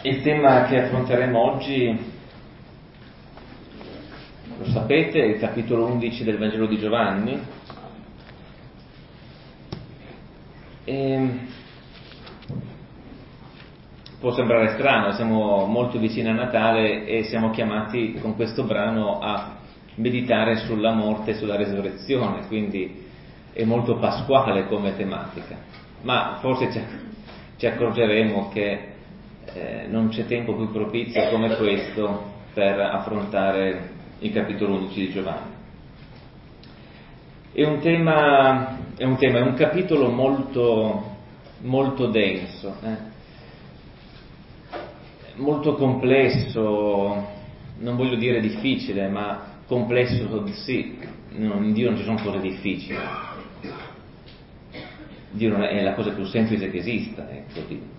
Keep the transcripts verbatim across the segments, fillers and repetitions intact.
Il tema che affronteremo oggi, lo sapete, è il capitolo undici del Vangelo di Giovanni. E può sembrare strano, siamo molto vicini a Natale e siamo chiamati con questo brano a meditare sulla morte e sulla resurrezione, quindi è molto pasquale come tematica, ma forse ci, ci accorgeremo che eh, non c'è tempo più propizio come questo per affrontare il capitolo undici di Giovanni. È un tema, è un, tema, è un capitolo molto, molto denso, eh? molto complesso, non voglio dire difficile, ma complesso sì, in Dio non ci sono cose difficili, Dio è la cosa più semplice che esista, ecco.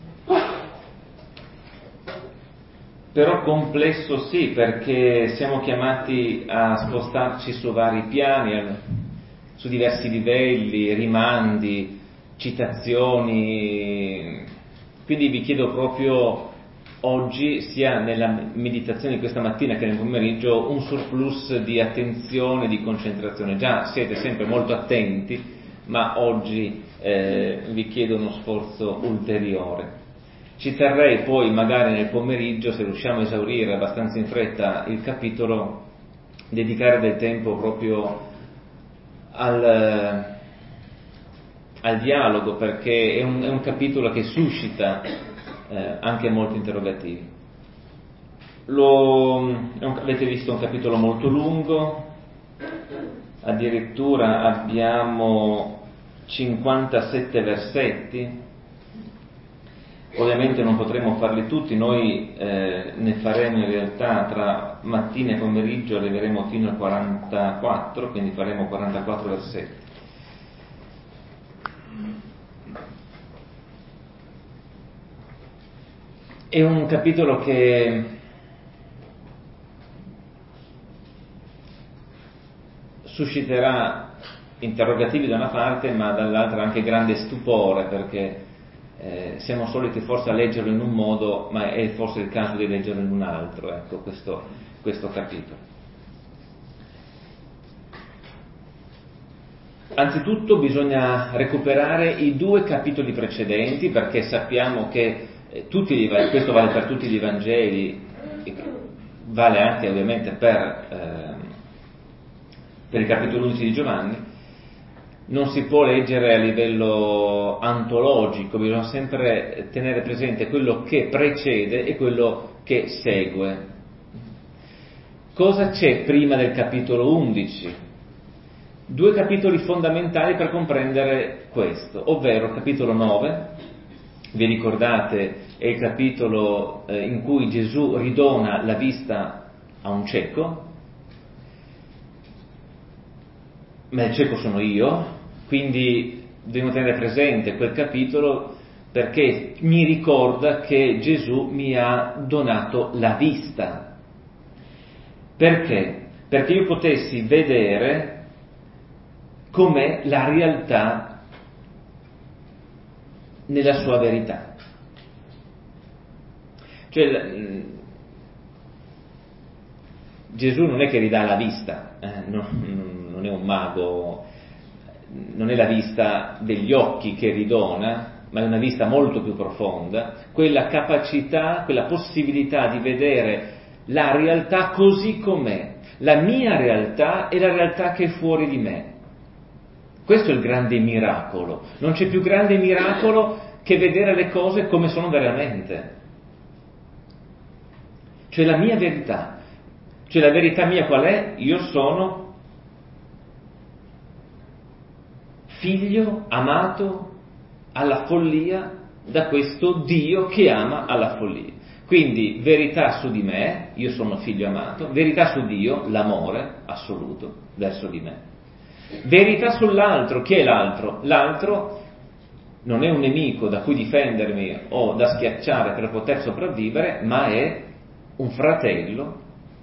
Però complesso sì, perché siamo chiamati a spostarci su vari piani, su diversi livelli, rimandi, citazioni, quindi vi chiedo proprio oggi, sia nella meditazione di questa mattina che nel pomeriggio, un surplus di attenzione, di concentrazione. Già siete sempre molto attenti, ma oggi eh, vi chiedo uno sforzo ulteriore. Ci terrei poi magari nel pomeriggio, se riusciamo a esaurire abbastanza in fretta il capitolo, dedicare del tempo proprio al, al dialogo, perché è un, è un capitolo che suscita eh, anche molti interrogativi. Lo, è un, avete visto, un capitolo molto lungo, addirittura abbiamo cinquantasette versetti. Ovviamente non potremo farli tutti, noi eh, ne faremo in realtà tra mattina e pomeriggio, arriveremo fino al quarantaquattro, quindi faremo quarantaquattro versetti. È un capitolo che susciterà interrogativi da una parte, ma dall'altra anche grande stupore, perché Eh, siamo soliti forse a leggerlo in un modo, ma è forse il caso di leggerlo in un altro, ecco, questo, questo capitolo. Anzitutto bisogna recuperare i due capitoli precedenti, perché sappiamo che eh, tutti gli, questo vale per tutti gli Vangeli, e vale anche ovviamente per, eh, per il capitolo undici di Giovanni. Non si può leggere a livello antologico, bisogna sempre tenere presente quello che precede e quello che segue. Cosa c'è prima del capitolo undici? Due capitoli fondamentali per comprendere questo, ovvero il capitolo nove, vi ricordate, è il capitolo eh, in cui Gesù ridona la vista a un cieco, ma il cieco sono io, quindi dobbiamo tenere presente quel capitolo perché mi ricorda che Gesù mi ha donato la vista. Perché? Perché io potessi vedere com'è la realtà nella sua verità. Cioè, Gesù non è che ridà la vista, eh, non, non è un mago, non è la vista degli occhi che ridona, ma è una vista molto più profonda, quella capacità, quella possibilità di vedere la realtà così com'è, la mia realtà e la realtà che è fuori di me. Questo è il grande miracolo. Non c'è più grande miracolo che vedere le cose come sono veramente. Cioè la mia verità. Cioè la verità mia qual è? Io sono figlio amato alla follia da questo Dio che ama alla follia. Quindi verità su di me, io sono figlio amato, verità su Dio, l'amore assoluto verso di me. Verità sull'altro, chi è l'altro? L'altro non è un nemico da cui difendermi o da schiacciare per poter sopravvivere, ma è un fratello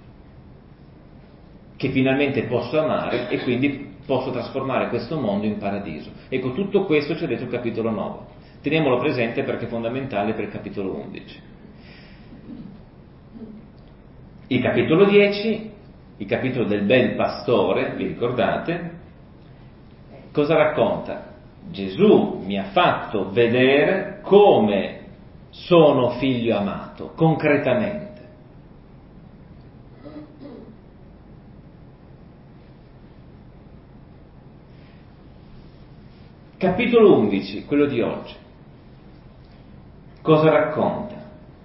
che finalmente posso amare e quindi posso trasformare questo mondo in paradiso. Ecco, tutto questo c'è dentro il capitolo nove. Teniamolo presente perché è fondamentale per il capitolo undici. Il capitolo dieci, il capitolo del bel pastore, vi ricordate? Cosa racconta? Gesù mi ha fatto vedere come sono figlio amato, concretamente. Capitolo undici, quello di oggi. Cosa racconta?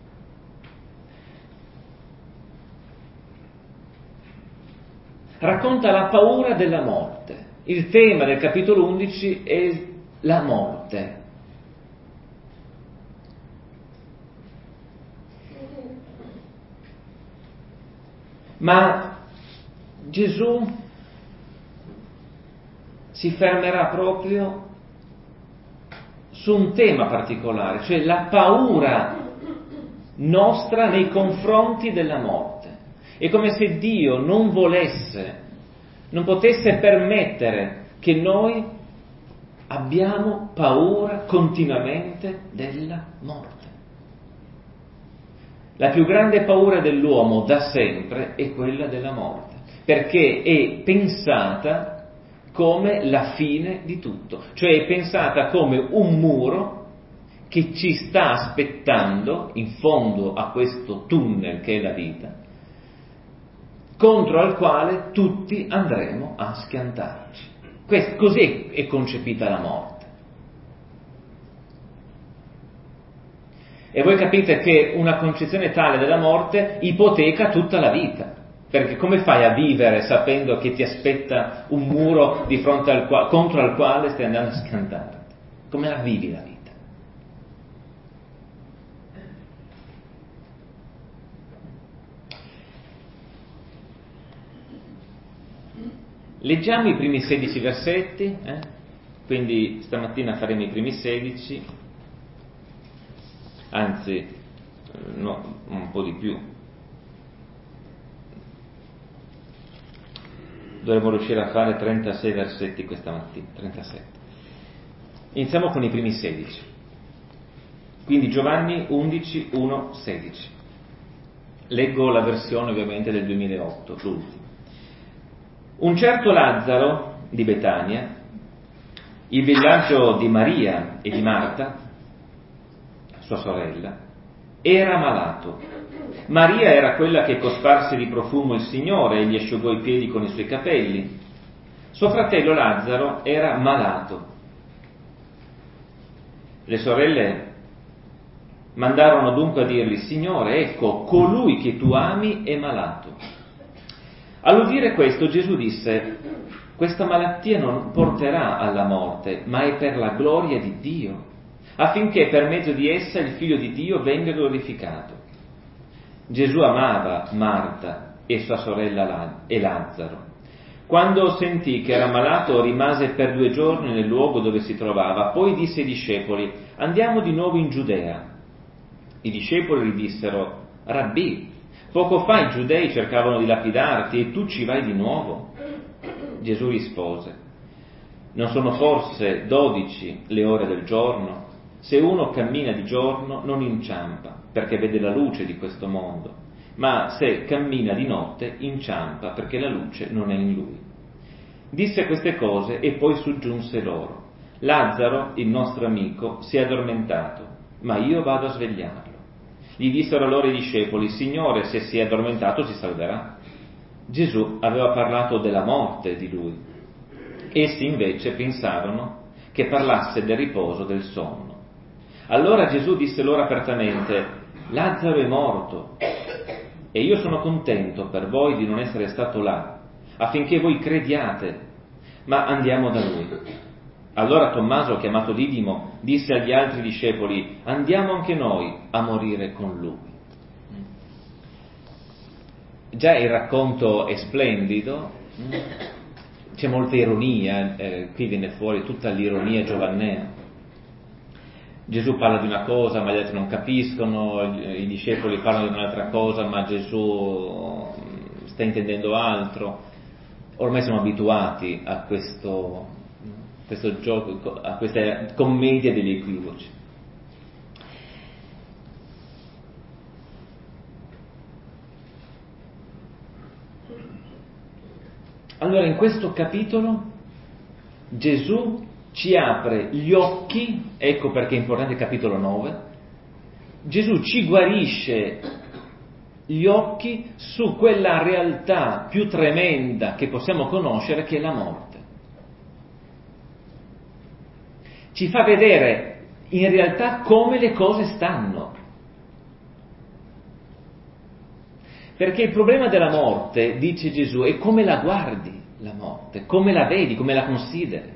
Racconta la paura della morte. Il tema del capitolo undici è la morte. Ma Gesù si fermerà proprio su un tema particolare, cioè la paura nostra nei confronti della morte. È come se Dio non volesse, non potesse permettere che noi abbiamo paura continuamente della morte. La più grande paura dell'uomo da sempre è quella della morte, perché è pensata come la fine di tutto, cioè è pensata come un muro che ci sta aspettando in fondo a questo tunnel che è la vita, contro al quale tutti andremo a schiantarci. Questo, così è concepita la morte. E voi capite che una concezione tale della morte ipoteca tutta la vita, perché come fai a vivere sapendo che ti aspetta un muro di fronte al quale, contro al quale stai andando a schiantarti? Come la vivi la vita? Leggiamo i primi sedici versetti, eh? Quindi stamattina faremo i primi sedici, anzi no, un po' di più. Dovremmo riuscire a fare trentasei versetti questa mattina, trentasette. Iniziamo con i primi sedici. Quindi Giovanni undici, uno, sedici. Leggo la versione ovviamente del duemilaotto, l'ultima. Un certo Lazzaro di Betania, il villaggio di Maria e di Marta, sua sorella, era malato. Maria era quella che cosparse di profumo il Signore e gli asciugò i piedi con i suoi capelli. Suo fratello Lazzaro era malato. Le sorelle mandarono dunque a dirgli: Signore, ecco, colui che tu ami è malato. All'udire questo Gesù disse: questa malattia non porterà alla morte, ma è per la gloria di Dio, affinché per mezzo di essa il Figlio di Dio venga glorificato. Gesù amava Marta e sua sorella e Lazzaro. Quando sentì che era malato, rimase per due giorni nel luogo dove si trovava, poi disse ai discepoli: andiamo di nuovo in Giudea. I discepoli gli dissero: Rabbì, poco fa i giudei cercavano di lapidarti e tu ci vai di nuovo? Gesù rispose: non sono forse dodici le ore del giorno? Se uno cammina di giorno non inciampa, perché vede la luce di questo mondo, ma se cammina di notte inciampa, perché la luce non è in lui. Disse queste cose e poi soggiunse loro: Lazzaro, il nostro amico, si è addormentato, ma io vado a svegliarlo. Gli dissero allora i discepoli: Signore, se si è addormentato si salverà. Gesù aveva parlato della morte di lui. Essi invece pensarono che parlasse del riposo del sonno. Allora Gesù disse loro apertamente: Lazzaro è morto e io sono contento per voi di non essere stato là, affinché voi crediate, ma andiamo da lui. Allora Tommaso, chiamato Didimo, disse agli altri discepoli: andiamo anche noi a morire con lui. Già il racconto è splendido, c'è molta ironia, eh, qui viene fuori tutta l'ironia giovannea. Gesù parla di una cosa ma gli altri non capiscono, i discepoli parlano di un'altra cosa ma Gesù sta intendendo altro. Ormai siamo abituati a questo, questo gioco, a questa commedia degli equivoci. Allora in questo capitolo Gesù ci apre gli occhi, ecco perché è importante il capitolo nove, Gesù ci guarisce gli occhi su quella realtà più tremenda che possiamo conoscere, che è la morte. Ci fa vedere in realtà come le cose stanno. Perché il problema della morte, dice Gesù, è come la guardi la morte, come la vedi, come la consideri.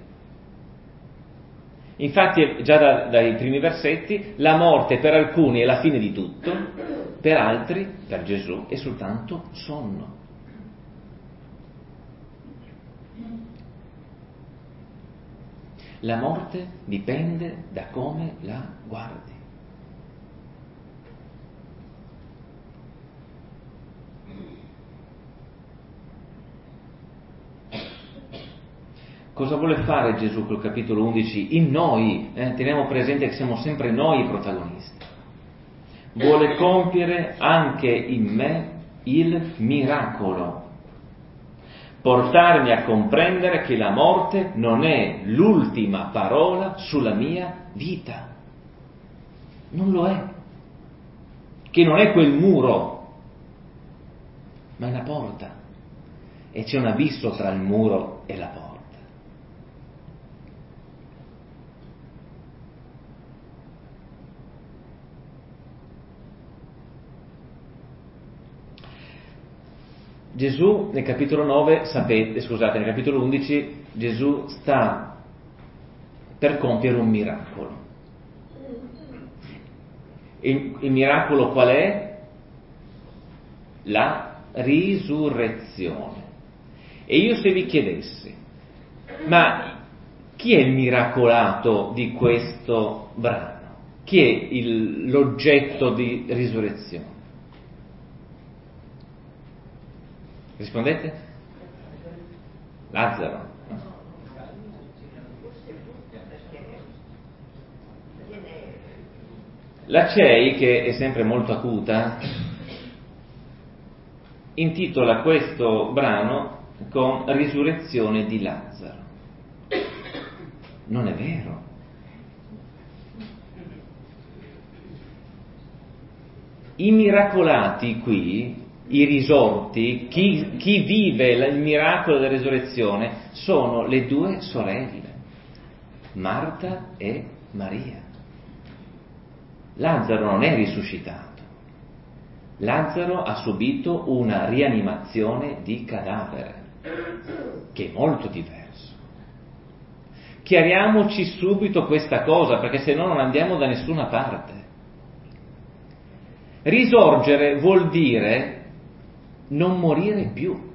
Infatti, già da, dai primi versetti, la morte per alcuni è la fine di tutto, per altri, per Gesù, è soltanto sonno. La morte dipende da come la guardi. Cosa vuole fare Gesù col capitolo undici in noi? Eh? Teniamo presente che siamo sempre noi i protagonisti. Vuole compiere anche in me il miracolo, portarmi a comprendere che la morte non è l'ultima parola sulla mia vita. Non lo è. Che non è quel muro, ma è la porta. E c'è un abisso tra il muro e la porta. Gesù nel capitolo nove, sapete, scusate, nel capitolo undici Gesù sta per compiere un miracolo. Il, il miracolo qual è? La risurrezione. E io se vi chiedessi, ma chi è il miracolato di questo brano? Chi è il, l'oggetto di risurrezione? Rispondete? Lazzaro. La C E I, che è sempre molto acuta, intitola questo brano con risurrezione di Lazzaro. Non è vero. I miracolati qui, i risorti, chi, chi vive il miracolo della risurrezione sono le due sorelle, Marta e Maria. Lazzaro non è risuscitato. Lazzaro ha subito una rianimazione di cadavere, che è molto diverso. Chiariamoci subito questa cosa, perché se no non andiamo da nessuna parte. Risorgere vuol dire non morire più.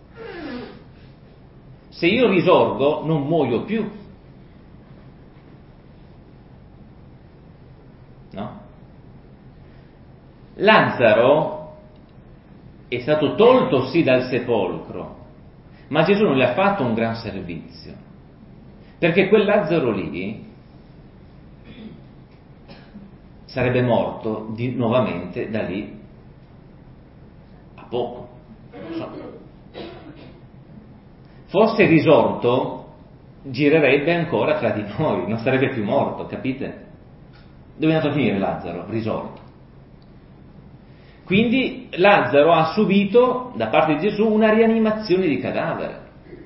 Se io risorgo non muoio più. No? Lazzaro è stato tolto sì dal sepolcro, ma Gesù non le ha fatto un gran servizio, perché quel Lazzaro lì sarebbe morto di, nuovamente da lì a poco. Non so. Fosse risorto, girerebbe ancora tra di noi, non sarebbe più morto, capite? Dove è andato a finire Lazzaro? Risorto. Quindi Lazzaro ha subito da parte di Gesù una rianimazione di cadavere.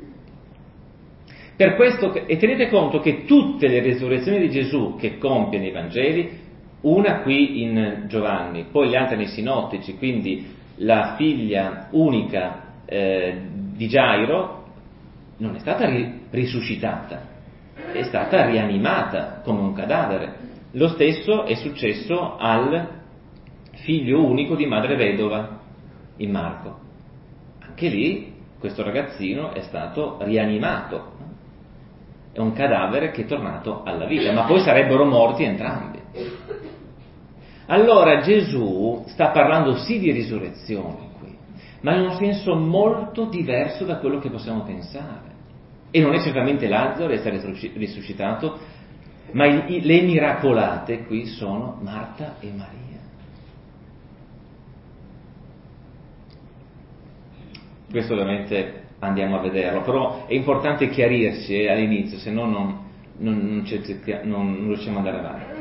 Per questo, e tenete conto che tutte le risurrezioni di Gesù che compie nei Vangeli, una qui in Giovanni, poi le altre nei Sinottici, quindi la figlia unica eh, di Gairo non è stata ri- risuscitata, è stata rianimata come un cadavere. Lo stesso è successo al figlio unico di madre vedova in Marco. Anche lì questo ragazzino è stato rianimato, è un cadavere che è tornato alla vita, ma poi sarebbero morti entrambi. Allora Gesù sta parlando sì di risurrezione qui, ma in un senso molto diverso da quello che possiamo pensare. E non è certamente Lazzaro essere risuscitato, ma i, le miracolate qui sono Marta e Maria. Questo ovviamente andiamo a vederlo, però è importante chiarirsi eh, all'inizio, se no non, non, non, non, non riusciamo ad andare avanti.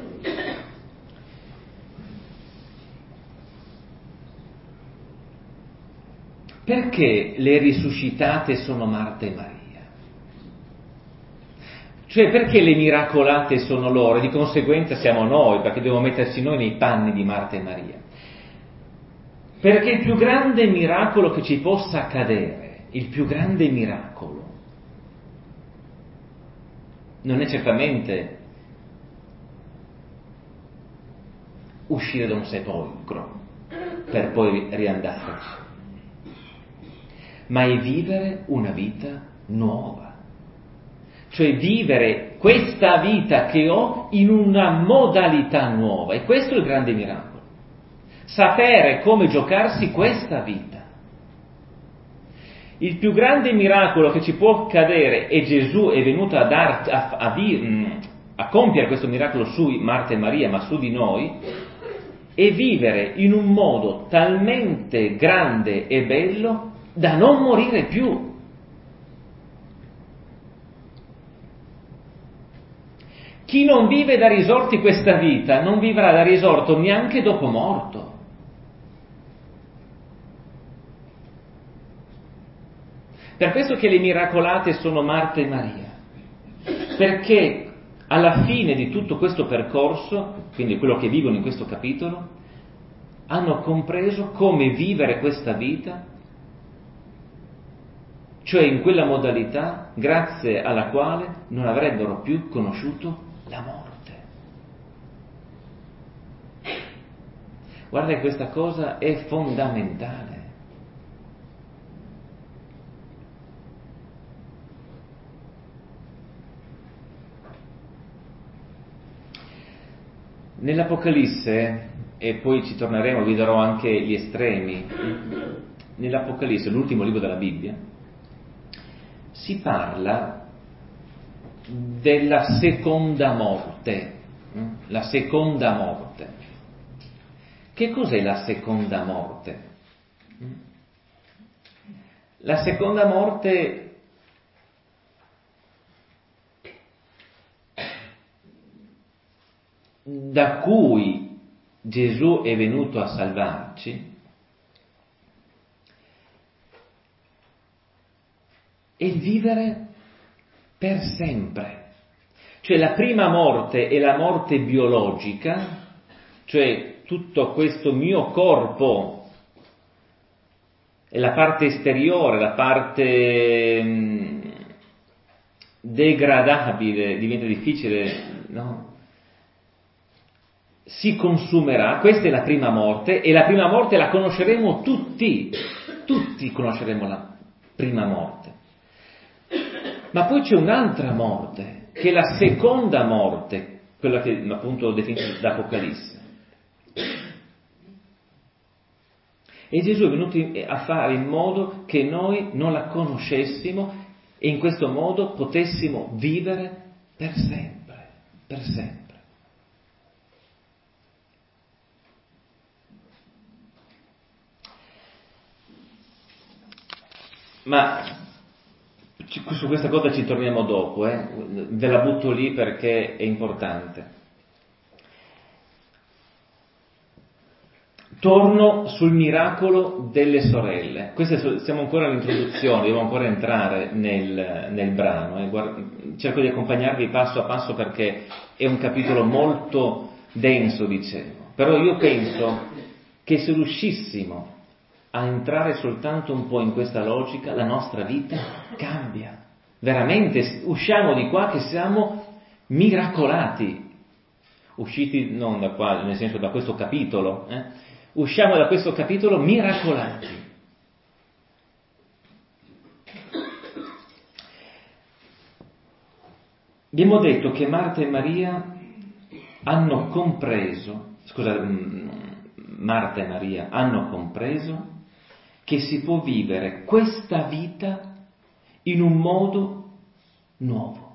Perché le risuscitate sono Marta e Maria? Cioè, perché le miracolate sono loro e di conseguenza siamo noi, perché dobbiamo metterci noi nei panni di Marta e Maria? Perché il più grande miracolo che ci possa accadere, il più grande miracolo, non è certamente uscire da un sepolcro per poi riandarci, ma è vivere una vita nuova. Cioè vivere questa vita che ho in una modalità nuova. E questo è il grande miracolo. Sapere come giocarsi questa vita. Il più grande miracolo che ci può accadere, e Gesù è venuto a, dar, a, a, a compiere questo miracolo su Marta e Maria, ma su di noi, è vivere in un modo talmente grande e bello da non morire più. Chi non vive da risorti questa vita non vivrà da risorto neanche dopo morto. Per questo che le miracolate sono Marta e Maria, perché alla fine di tutto questo percorso, quindi quello che vivono in questo capitolo, hanno compreso come vivere questa vita, cioè in quella modalità grazie alla quale non avrebbero più conosciuto la morte. Guarda che questa cosa è fondamentale. Nell'Apocalisse, e poi ci torneremo, vi darò anche gli estremi, nell'Apocalisse, l'ultimo libro della Bibbia, si parla della seconda morte, la seconda morte. Che cos'è la seconda morte? La seconda morte da cui Gesù è venuto a salvarci è vivere per sempre. Cioè la prima morte è la morte biologica, cioè tutto questo mio corpo è la parte esteriore, la parte mh, degradabile, diventa difficile, no? Si consumerà, questa è la prima morte, e la prima morte la conosceremo tutti, tutti conosceremo la prima morte. Ma poi c'è un'altra morte, che è la seconda morte, quella che appunto definita d'Apocalisse. E Gesù è venuto a fare in modo che noi non la conoscessimo e in questo modo potessimo vivere per sempre, per sempre. Ma su questa cosa ci torniamo dopo, eh? Ve la butto lì perché è importante. Torno sul miracolo delle sorelle. Queste, siamo ancora all'introduzione, devo ancora entrare nel, nel brano. Eh? Guarda, cerco di accompagnarvi passo a passo perché è un capitolo molto denso, dicevo. Però io penso che se riuscissimo a entrare soltanto un po' in questa logica, la nostra vita cambia. Veramente usciamo di qua che siamo miracolati. Usciti non da qua, nel senso da questo capitolo, eh? Usciamo da questo capitolo miracolati. Abbiamo detto che Marta e Maria hanno compreso, scusa, Marta e Maria hanno compreso che si può vivere questa vita in un modo nuovo.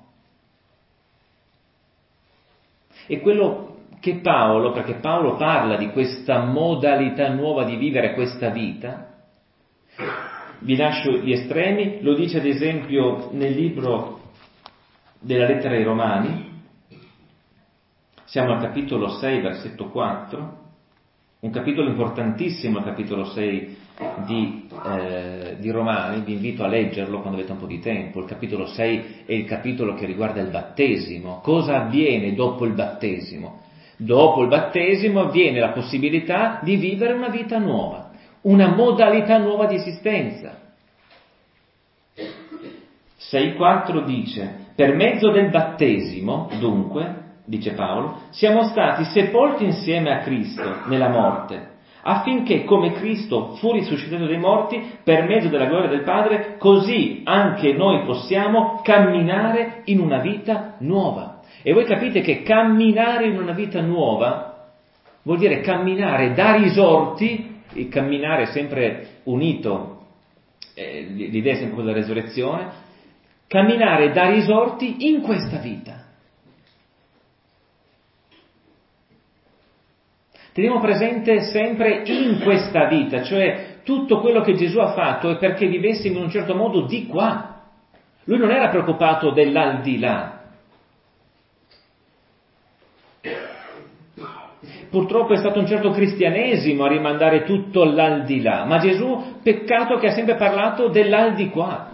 E quello che Paolo, perché Paolo parla di questa modalità nuova di vivere questa vita, vi lascio gli estremi, lo dice ad esempio nel libro della lettera ai Romani, siamo al capitolo sei, versetto quattro, un capitolo importantissimo, il capitolo sei di, eh, di Romani, vi invito a leggerlo quando avete un po' di tempo. Il capitolo sei è il capitolo che riguarda il battesimo. Cosa avviene dopo il battesimo? Dopo il battesimo avviene la possibilità di vivere una vita nuova, una modalità nuova di esistenza. sei quattro dice: per mezzo del battesimo, dunque, dice Paolo, siamo stati sepolti insieme a Cristo nella morte, affinché come Cristo fu risuscitato dai morti per mezzo della gloria del Padre, così anche noi possiamo camminare in una vita nuova. E voi capite che camminare in una vita nuova vuol dire camminare da risorti, il camminare è sempre unito, eh, l'idea è sempre quella della resurrezione, camminare da risorti in questa vita. Teniamo presente sempre in questa vita, cioè tutto quello che Gesù ha fatto è perché vivessimo in un certo modo di qua. Lui non era preoccupato dell'aldilà. Purtroppo è stato un certo cristianesimo a rimandare tutto all'aldilà, ma Gesù, peccato che ha sempre parlato dell'aldiquà.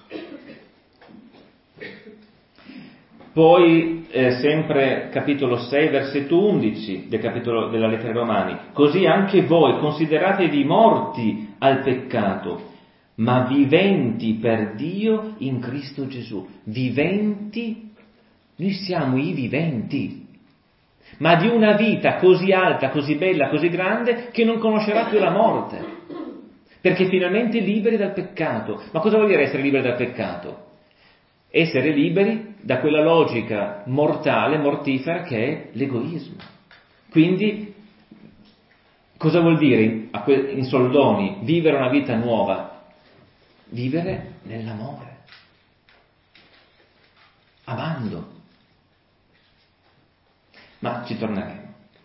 Poi, eh, sempre capitolo sei, versetto undici del capitolo della lettera ai Romani, così anche voi consideratevi morti al peccato, ma viventi per Dio in Cristo Gesù. Viventi, noi siamo i viventi, ma di una vita così alta, così bella, così grande, che non conoscerà più la morte, perché finalmente liberi dal peccato. Ma cosa vuol dire essere liberi dal peccato? Essere liberi da quella logica mortale, mortifera, che è l'egoismo. Quindi, cosa vuol dire in soldoni vivere una vita nuova? Vivere nell'amore, amando. Ma ci torneremo.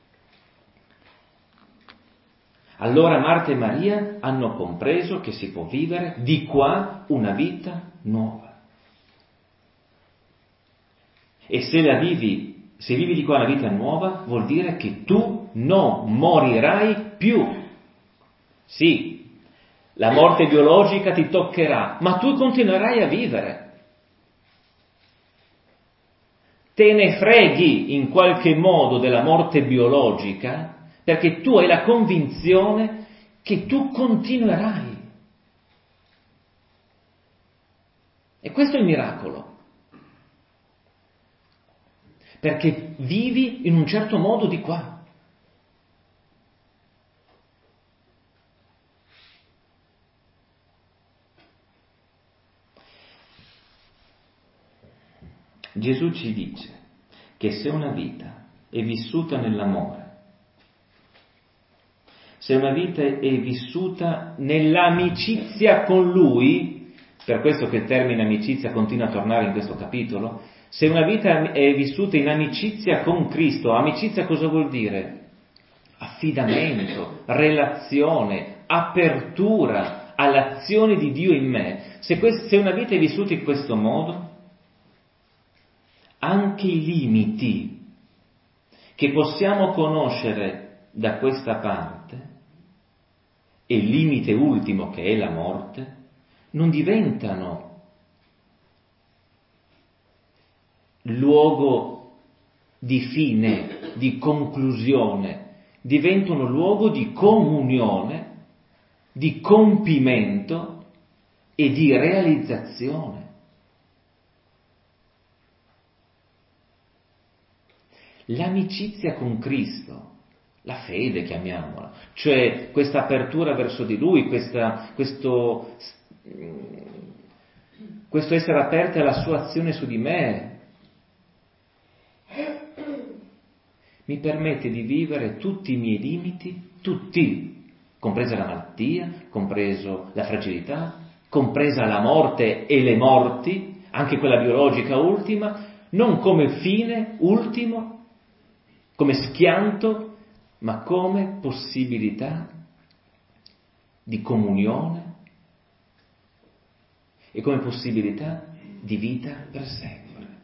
Allora Marta e Maria hanno compreso che si può vivere di qua una vita nuova. E se la vivi, se vivi di qua una vita nuova, vuol dire che tu non morirai più. Sì, la morte biologica ti toccherà, ma tu continuerai a vivere. Te ne freghi in qualche modo della morte biologica, perché tu hai la convinzione che tu continuerai. E questo è il miracolo. Perché vivi in un certo modo di qua. Gesù ci dice che se una vita è vissuta nell'amore, se una vita è vissuta nell'amicizia con Lui, per questo che il termine amicizia continua a tornare in questo capitolo, se una vita è vissuta in amicizia con Cristo, amicizia cosa vuol dire? Affidamento, relazione, apertura all'azione di Dio in me. Se, quest- se una vita è vissuta in questo modo, anche i limiti che possiamo conoscere da questa parte, e il limite ultimo che è la morte, non diventano luogo di fine, di conclusione, diventano luogo di comunione, di compimento e di realizzazione. L'amicizia con Cristo, la fede chiamiamola, cioè questa apertura verso di Lui, questa, questo, questo essere aperti alla sua azione su di me, mi permette di vivere tutti i miei limiti, tutti, compresa la malattia, compreso la fragilità, compresa la morte e le morti, anche quella biologica ultima, non come fine ultimo, come schianto, ma come possibilità di comunione, e come possibilità di vita per sempre.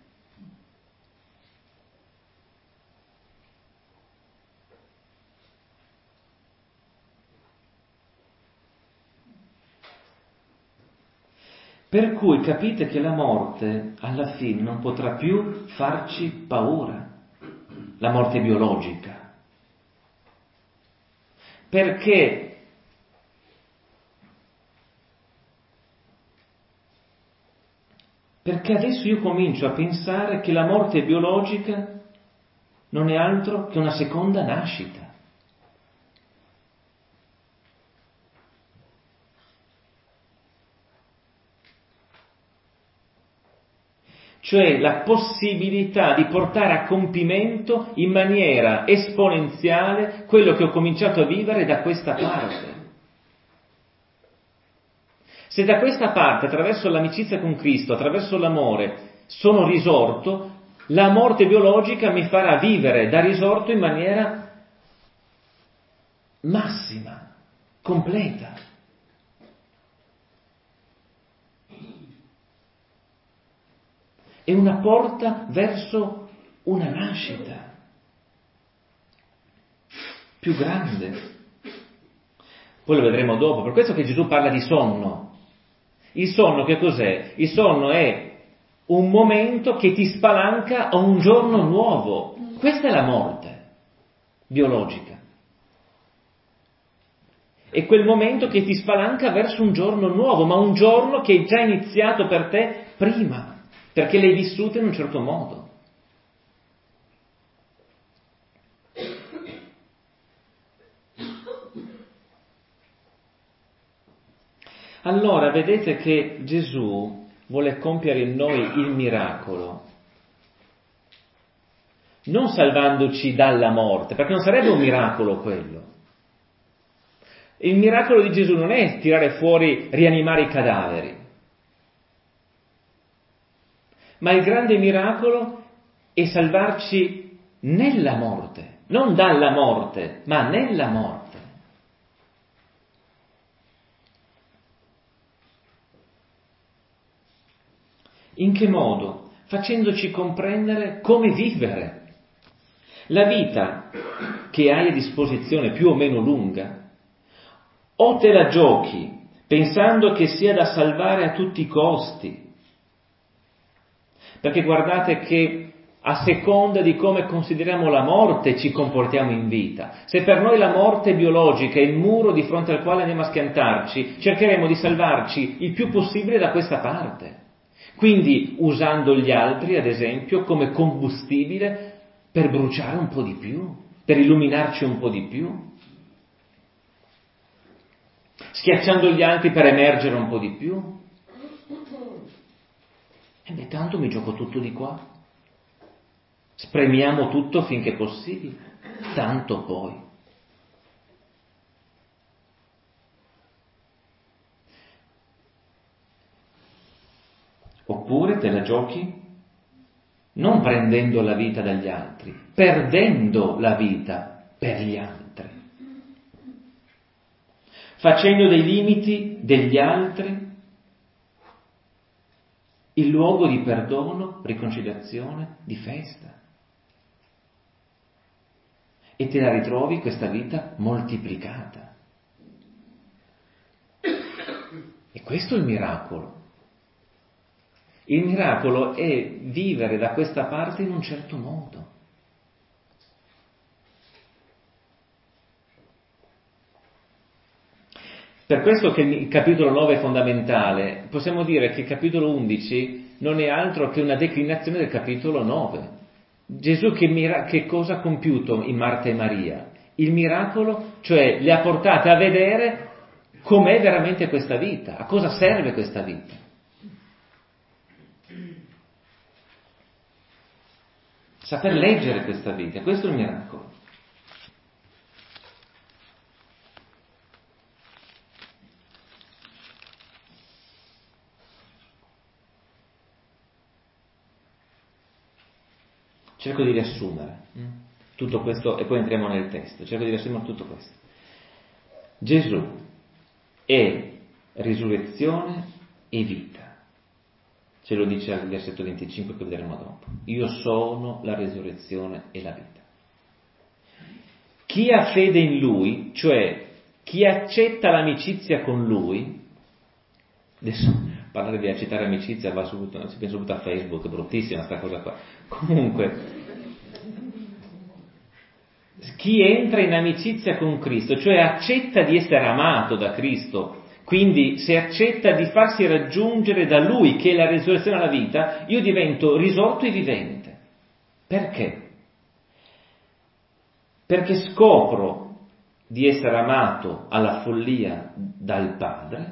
Per cui capite che la morte alla fine non potrà più farci paura, la morte biologica, perché perché adesso io comincio a pensare che la morte biologica non è altro che una seconda nascita. Cioè la possibilità di portare a compimento in maniera esponenziale quello che ho cominciato a vivere da questa parte. Se da questa parte, attraverso l'amicizia con Cristo, attraverso l'amore, sono risorto, la morte biologica mi farà vivere da risorto in maniera massima, completa. È una porta verso una nascita più grande. Poi lo vedremo dopo, per questo che Gesù parla di sonno. Il sonno che cos'è? Il sonno è un momento che ti spalanca a un giorno nuovo. Questa è la morte biologica. È quel momento che ti spalanca verso un giorno nuovo, ma un giorno che è già iniziato per te prima. Perché l'hai vissuto in un certo modo. Allora vedete che Gesù vuole compiere in noi il miracolo, non salvandoci dalla morte, perché non sarebbe un miracolo quello. Il miracolo di Gesù non è tirare fuori, rianimare i cadaveri. Ma il grande miracolo è salvarci nella morte, non dalla morte, ma nella morte. In che modo? Facendoci comprendere come vivere. La vita che hai a disposizione, più o meno lunga, o te la giochi pensando che sia da salvare a tutti i costi. Perché guardate che a seconda di come consideriamo la morte ci comportiamo in vita. Se per noi la morte biologica è il muro di fronte al quale andiamo a schiantarci, cercheremo di salvarci il più possibile da questa parte. Quindi usando gli altri, ad esempio, come combustibile per bruciare un po' di più, per illuminarci un po' di più, schiacciando gli altri per emergere un po' di più. E beh, tanto mi gioco tutto di qua. Spremiamo tutto finché possibile, tanto poi. Oppure te la giochi non prendendo la vita dagli altri, perdendo la vita per gli altri, facendo dei limiti degli altri il luogo di perdono, riconciliazione, di festa. E te la ritrovi questa vita moltiplicata. E questo è il miracolo. Il miracolo è vivere da questa parte in un certo modo. Per questo che il capitolo nove è fondamentale, possiamo dire che il capitolo undici non è altro che una declinazione del capitolo nove. Gesù che, mira- che cosa ha compiuto in Marta e Maria? Il miracolo, cioè le ha portate a vedere com'è veramente questa vita, a cosa serve questa vita. Saper leggere questa vita, questo è il miracolo. Cerco di riassumere tutto questo e poi entriamo nel testo. Cerco di riassumere tutto questo. Gesù è risurrezione e vita. Ce lo dice al versetto venticinque che vedremo dopo. Io sono la resurrezione e la vita. Chi ha fede in Lui, cioè chi accetta l'amicizia con Lui, adesso parlare di accettare amicizia va subito, si pensa subito a Facebook, è bruttissima sta cosa qua. Comunque, chi entra in amicizia con Cristo, cioè accetta di essere amato da Cristo, quindi se accetta di farsi raggiungere da Lui, che è la resurrezione alla vita, io divento risorto e vivente. Perché? Perché scopro di essere amato alla follia dal Padre.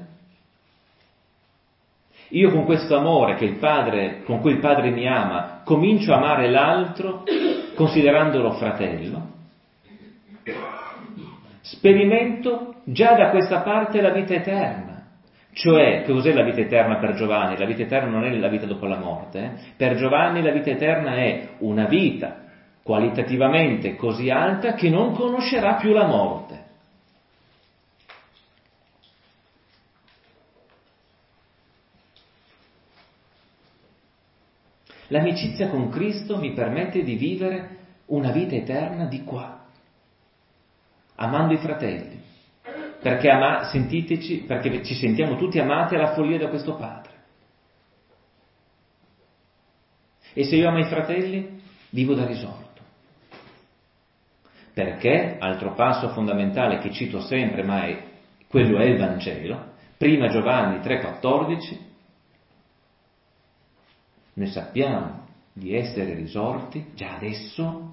Io con questo amore che il Padre, con cui il Padre mi ama, comincio a amare l'altro considerandolo fratello. Sperimento già da questa parte la vita eterna. Cioè, che cos'è la vita eterna per Giovanni? La vita eterna non è la vita dopo la morte. Eh? Per Giovanni la vita eterna è una vita qualitativamente così alta che non conoscerà più la morte. L'amicizia con Cristo mi permette di vivere una vita eterna di qua, amando i fratelli, perché ama, sentiteci, perché ci sentiamo tutti amati alla follia da questo Padre. E se io amo i fratelli, vivo da risorto. Perché, altro passo fondamentale che cito sempre, ma è, quello è il Vangelo, prima Giovanni tre quattordici, noi sappiamo di essere risorti già adesso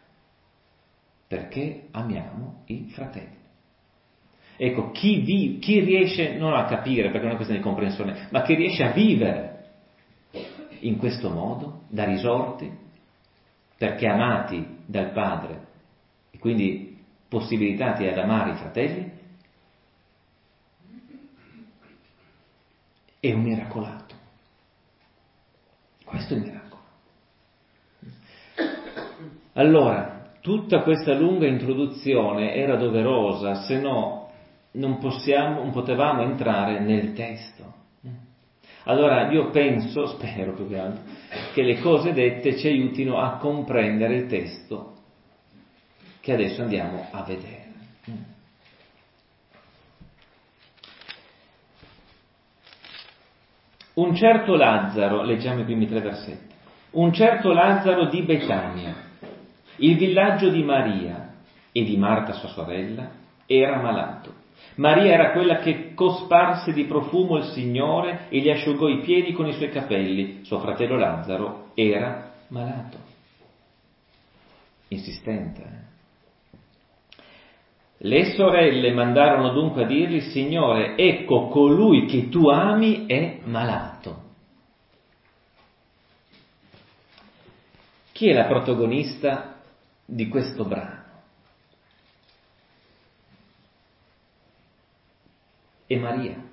perché amiamo i fratelli. Ecco, chi, vi, chi riesce non a capire, perché è una questione di comprensione, ma chi riesce a vivere in questo modo, da risorti, perché amati dal Padre, e quindi possibilitati ad amare i fratelli, è un miracolato. Questo è il miracolo. Allora, tutta questa lunga introduzione era doverosa, se no non possiamo, non potevamo entrare nel testo. Allora io penso, spero più che altro, che le cose dette ci aiutino a comprendere il testo che adesso andiamo a vedere. Un certo Lazzaro, leggiamo i primi tre versetti, un certo Lazzaro di Betania, il villaggio di Maria e di Marta sua sorella, era malato. Maria era quella che cosparse di profumo il Signore e gli asciugò i piedi con i suoi capelli. Suo fratello Lazzaro era malato. Insistente. Eh? Le sorelle mandarono dunque a dirgli: Signore, ecco colui che tu ami è malato. Chi è la protagonista di questo brano? È Maria.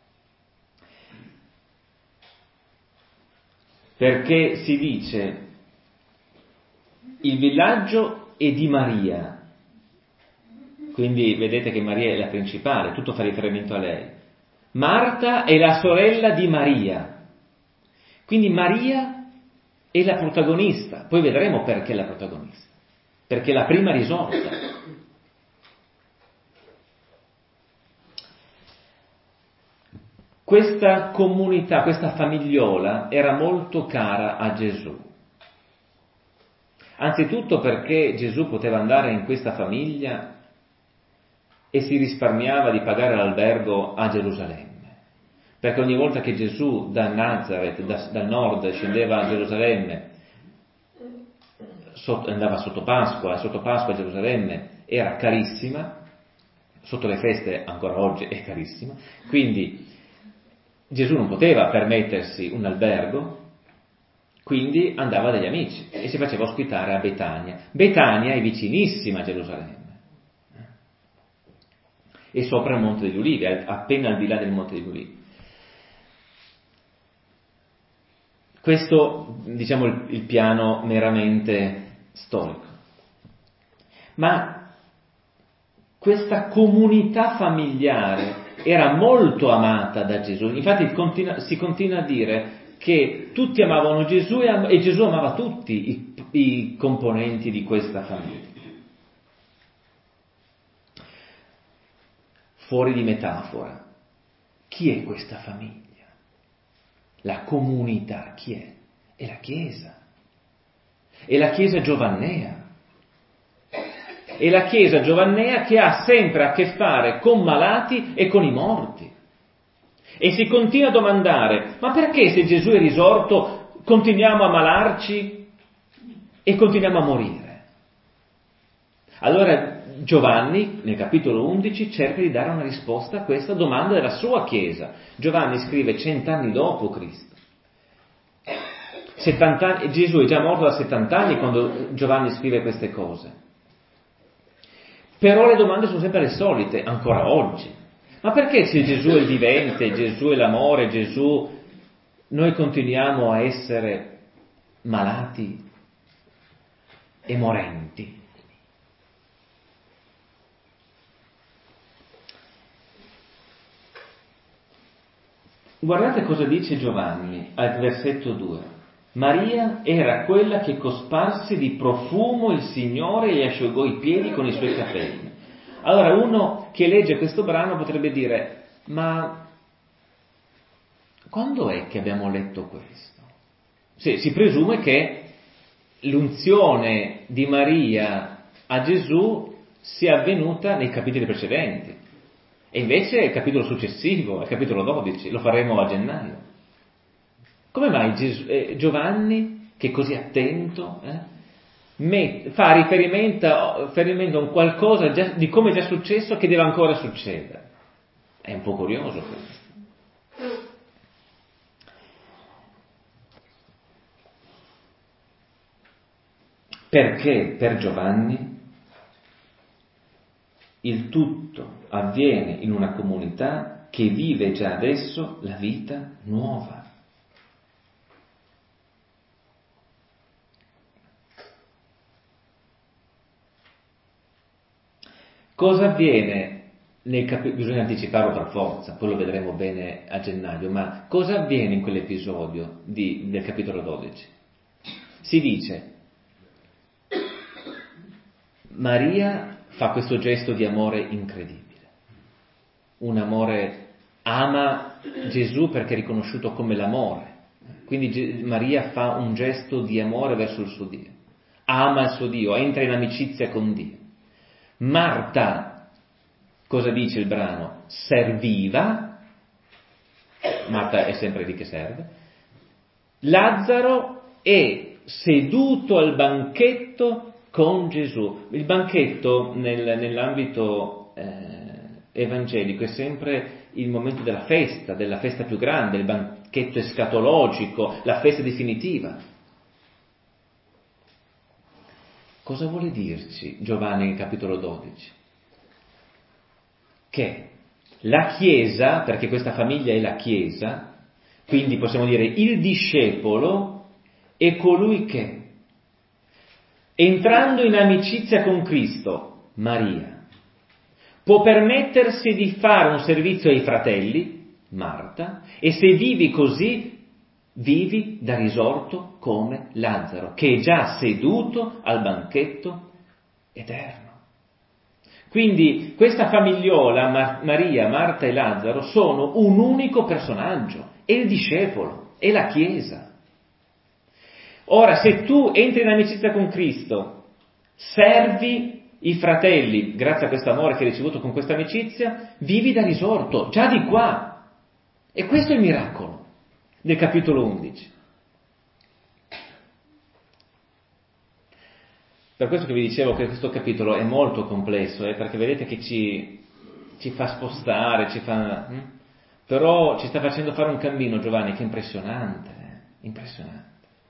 Perché si dice il villaggio è di Maria. Quindi vedete che Maria è la principale, tutto fa riferimento a lei. Marta è la sorella di Maria. Quindi Maria è la protagonista. Poi vedremo perché è la protagonista. Perché è la prima risorta. Questa comunità, questa famigliola era molto cara a Gesù. Anzitutto perché Gesù poteva andare in questa famiglia e si risparmiava di pagare l'albergo a Gerusalemme, perché ogni volta che Gesù da Nazareth, da, dal nord, scendeva a Gerusalemme, sotto, andava sotto Pasqua, e sotto Pasqua a Gerusalemme era carissima, sotto le feste ancora oggi è carissima, quindi Gesù non poteva permettersi un albergo, quindi andava dagli amici e si faceva ospitare a Betania. Betania è vicinissima a Gerusalemme. E sopra il Monte degli Ulivi, appena al di là del Monte degli Ulivi. Questo, diciamo, il, il piano meramente storico. Ma questa comunità familiare era molto amata da Gesù. Infatti continua, si continua a dire che tutti amavano Gesù e, am- e Gesù amava tutti i, i componenti di questa famiglia. Fuori di metafora, chi è questa famiglia? La comunità, chi è? È la Chiesa. È la Chiesa giovannea. È la Chiesa giovannea che ha sempre a che fare con malati e con i morti. E si continua a domandare, ma perché se Gesù è risorto continuiamo a malarci e continuiamo a morire? Allora Giovanni, nel capitolo undici, cerca di dare una risposta a questa domanda della sua Chiesa. Giovanni scrive cent'anni dopo Cristo. settanta anni, Gesù è già morto da settanta anni quando Giovanni scrive queste cose. Però le domande sono sempre le solite, ancora oggi. Ma perché se Gesù è il vivente, Gesù è l'amore, Gesù, noi continuiamo a essere malati e morenti? Guardate cosa dice Giovanni al versetto due. Maria era quella che cosparse di profumo il Signore e gli asciugò i piedi con i suoi capelli. Allora uno che legge questo brano potrebbe dire, ma quando è che abbiamo letto questo? Sì, si presume che l'unzione di Maria a Gesù sia avvenuta nei capitoli precedenti. E invece è il capitolo successivo, è il capitolo dodici, lo faremo a gennaio. Come mai Gesù, eh, Giovanni, che è così attento, eh, met, fa riferimento, riferimento a un qualcosa già, di come è già successo che deve ancora succedere? È un po' curioso questo. Perché per Giovanni il tutto avviene in una comunità che vive già adesso la vita nuova. Cosa avviene nel capitolo? Bisogna anticiparlo per forza, poi lo vedremo bene a gennaio, ma cosa avviene in quell'episodio di, del capitolo dodici? Si dice, Maria fa questo gesto di amore incredibile, un amore, ama Gesù perché è riconosciuto come l'amore, quindi Maria fa un gesto di amore verso il suo Dio, ama il suo Dio, entra in amicizia con Dio. Marta, cosa dice il brano? Serviva, Marta è sempre lì che serve, Lazzaro è seduto al banchetto con Gesù. Il banchetto nel, nell'ambito eh, evangelico è sempre il momento della festa, della festa più grande, il banchetto escatologico, la festa definitiva. Cosa vuole dirci Giovanni nel capitolo dodici? Che la Chiesa, perché questa famiglia è la Chiesa, quindi possiamo dire il discepolo è colui che, entrando in amicizia con Cristo, Maria, può permettersi di fare un servizio ai fratelli, Marta, e se vivi così, vivi da risorto come Lazzaro, che è già seduto al banchetto eterno. Quindi questa famigliola, Mar- Maria, Marta e Lazzaro, sono un unico personaggio, è il discepolo, è la Chiesa. Ora, se tu entri in amicizia con Cristo, servi i fratelli, grazie a questo amore che hai ricevuto con questa amicizia, vivi da risorto, già di qua. E questo è il miracolo del capitolo undici. Per questo che vi dicevo che questo capitolo è molto complesso, eh, perché vedete che ci, ci fa spostare, ci fa, hm? però ci sta facendo fare un cammino, Giovanni, che è impressionante, eh? impressionante.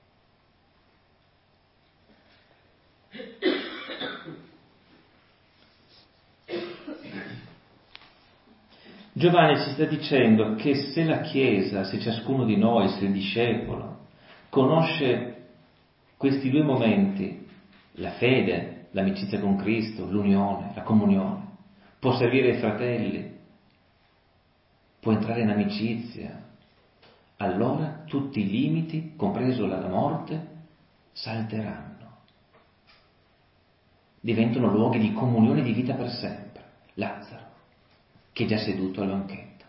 Giovanni ci sta dicendo che se la Chiesa, se ciascuno di noi, se il discepolo, conosce questi due momenti, la fede, l'amicizia con Cristo, l'unione, la comunione, può servire ai fratelli, può entrare in amicizia, allora tutti i limiti, compreso la morte, salteranno. Diventano luoghi di comunione di vita per sempre. Lazzaro, che è già seduto al banchetto.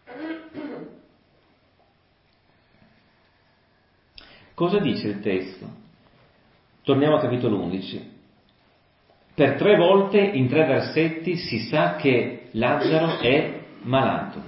Cosa dice il testo? Torniamo al capitolo undici. Per tre volte, in tre versetti, si sa che Lazzaro è malato.